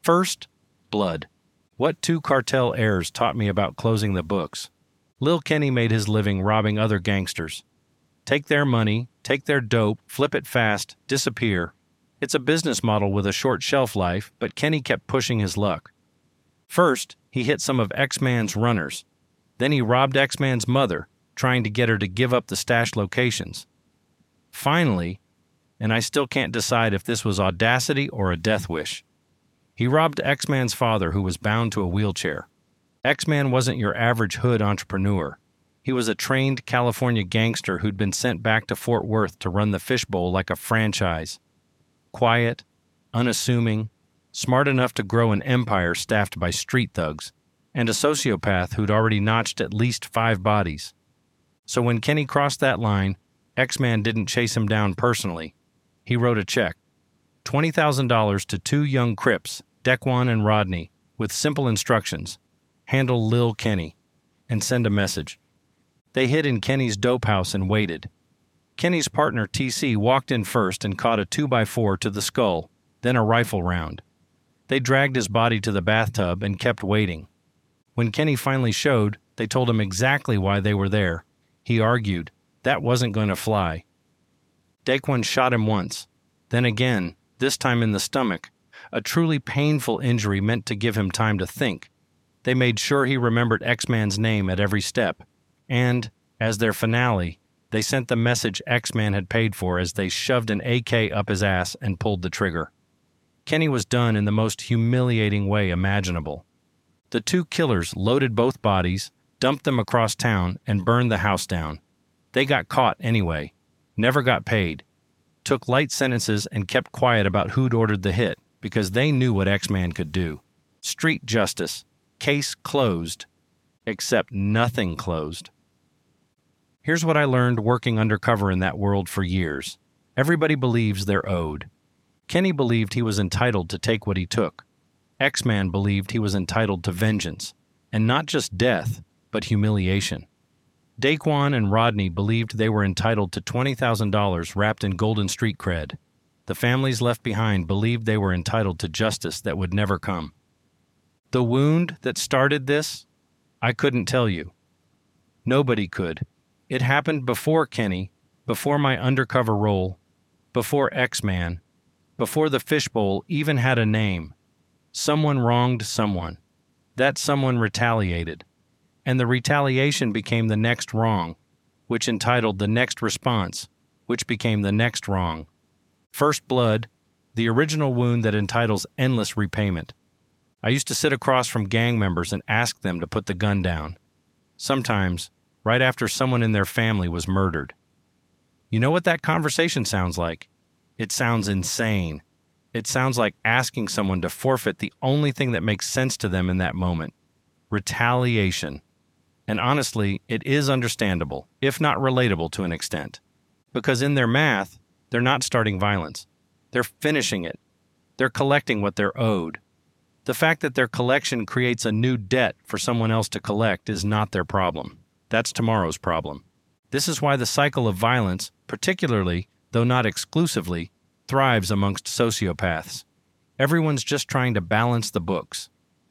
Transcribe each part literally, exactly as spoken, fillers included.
First, blood. What two cartel heirs taught me about closing the books. Lil Kenny made his living robbing other gangsters. Take their money, take their dope, flip it fast, disappear. It's a business model with a short shelf life, but Kenny kept pushing his luck. First, he hit some of X-Man's runners. Then he robbed X-Man's mother, trying to get her to give up the stash locations. Finally, and I still can't decide if this was audacity or a death wish, he robbed X-Man's father, who was bound to a wheelchair. X-Man wasn't your average hood entrepreneur. He was a trained California gangster who'd been sent back to Fort Worth to run the Fishbowl like a franchise. Quiet, unassuming, smart enough to grow an empire staffed by street thugs, and a sociopath who'd already notched at least five bodies. So when Kenny crossed that line, X-Man didn't chase him down personally. He wrote a check. twenty thousand dollars to two young Crips, Dequan and Rodney, with simple instructions. Handle Lil Kenny, and send a message. They hid in Kenny's dope house and waited. Kenny's partner T C walked in first and caught a two by four to the skull, then a rifle round. They dragged his body to the bathtub and kept waiting. When Kenny finally showed, they told him exactly why they were there. He argued that wasn't going to fly. Daquan shot him once, then again, this time in the stomach, a truly painful injury meant to give him time to think. They made sure he remembered X-Man's name at every step, and, as their finale, they sent the message X-Man had paid for as they shoved an A K up his ass and pulled the trigger. Kenny was done in the most humiliating way imaginable. The two killers loaded both bodies, dumped them across town, and burned the house down. They got caught anyway, never got paid, took light sentences and kept quiet about who'd ordered the hit because they knew what X-Man could do. Street justice. Case closed. Except nothing closed. Here's what I learned working undercover in that world for years. Everybody believes they're owed. Kenny believed he was entitled to take what he took. X-Man believed he was entitled to vengeance, and not just death, but humiliation. Daquan and Rodney believed they were entitled to twenty thousand dollars wrapped in golden street cred. The families left behind believed they were entitled to justice that would never come. The wound that started this, I couldn't tell you. Nobody could. It happened before Kenny, before my undercover role, before X-Man, before the Fishbowl even had a name. Someone wronged someone. That someone retaliated. And the retaliation became the next wrong, which entitled the next response, which became the next wrong. First blood, the original wound that entitles endless repayment. I used to sit across from gang members and ask them to put the gun down. Sometimes, right after someone in their family was murdered. You know what that conversation sounds like? It sounds insane. It sounds like asking someone to forfeit the only thing that makes sense to them in that moment. Retaliation. And honestly, it is understandable, if not relatable to an extent. Because in their math, they're not starting violence. They're finishing it. They're collecting what they're owed. The fact that their collection creates a new debt for someone else to collect is not their problem. That's tomorrow's problem. This is why the cycle of violence, particularly, though not exclusively, thrives amongst sociopaths. Everyone's just trying to balance the books.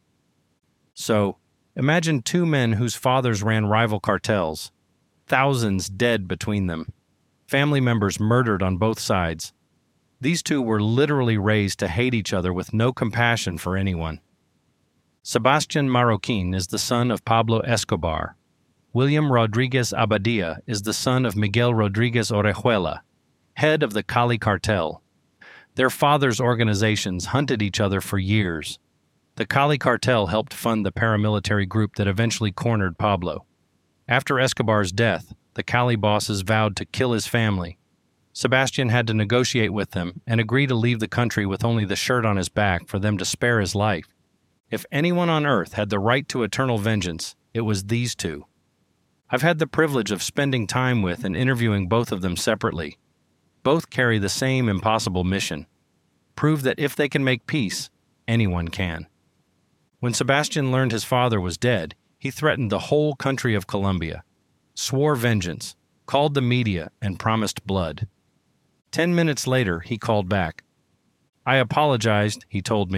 So, imagine two men whose fathers ran rival cartels, thousands dead between them, family members murdered on both sides. These two were literally raised to hate each other with no compassion for anyone. Sebastian Marroquin is the son of Pablo Escobar. William Rodriguez Abadia is the son of Miguel Rodriguez Orejuela, head of the Cali cartel. Their fathers' organizations hunted each other for years. The Cali cartel helped fund the paramilitary group that eventually cornered Pablo. After Escobar's death, the Cali bosses vowed to kill his family. Sebastian had to negotiate with them and agree to leave the country with only the shirt on his back for them to spare his life. If anyone on earth had the right to eternal vengeance, it was these two. I've had the privilege of spending time with and interviewing both of them separately. Both carry the same impossible mission: prove that if they can make peace, anyone can. When Sebastian learned his father was dead, he threatened the whole country of Colombia, swore vengeance, called the media, and promised blood. Ten minutes later, he called back. I apologized, he told me.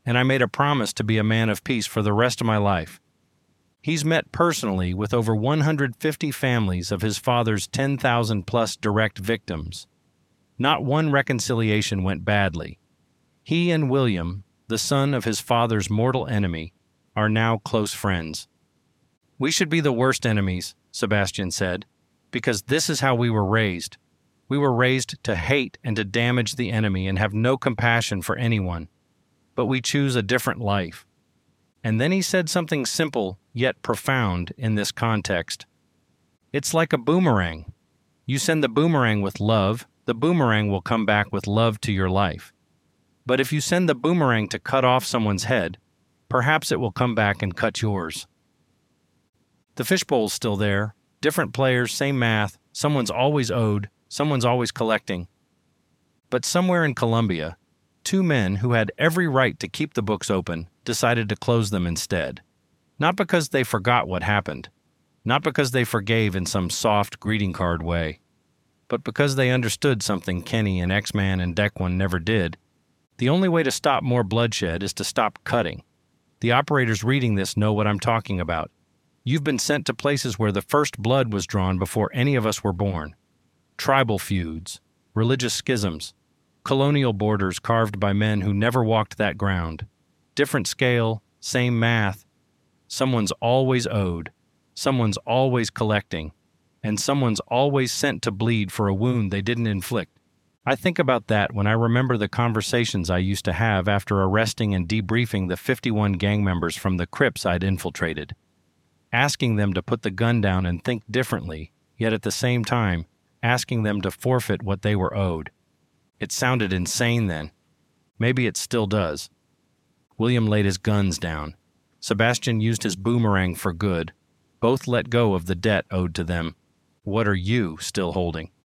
and I made a promise to be a man of peace for the rest of my life. He's met personally with over one hundred fifty families of his father's ten thousand plus direct victims. Not one reconciliation went badly. He and William, the son of his father's mortal enemy, are now close friends. We should be the worst enemies, Sebastian said, because this is how we were raised. We were raised to hate and to damage the enemy and have no compassion for anyone. But we choose a different life. And then he said something simple yet profound in this context. It's like a boomerang. You send the boomerang with love, the boomerang will come back with love to your life. But if you send the boomerang to cut off someone's head, perhaps it will come back and cut yours. The fishbowl's still there. Different players, same math. Someone's always owed. Someone's always collecting. But somewhere in Colombia, two men who had every right to keep the books open decided to close them instead. Not because they forgot what happened. Not because they forgave in some soft greeting card way. But because they understood something Kenny and X-Man and Dequan never did. The only way to stop more bloodshed is to stop cutting. The operators reading this know what I'm talking about. You've been sent to places where the first blood was drawn before any of us were born. Tribal feuds, religious schisms, colonial borders carved by men who never walked that ground. Different scale, same math. Someone's always owed, someone's always collecting, and someone's always sent to bleed for a wound they didn't inflict. I think about that when I remember the conversations I used to have after arresting and debriefing the fifty-one gang members from the Crips I'd infiltrated. Asking them to put the gun down and think differently, yet at the same time, asking them to forfeit what they were owed. It sounded insane then. Maybe it still does. William laid his guns down. Sebastian used his boomerang for good. Both let go of the debt owed to them. What are you still holding?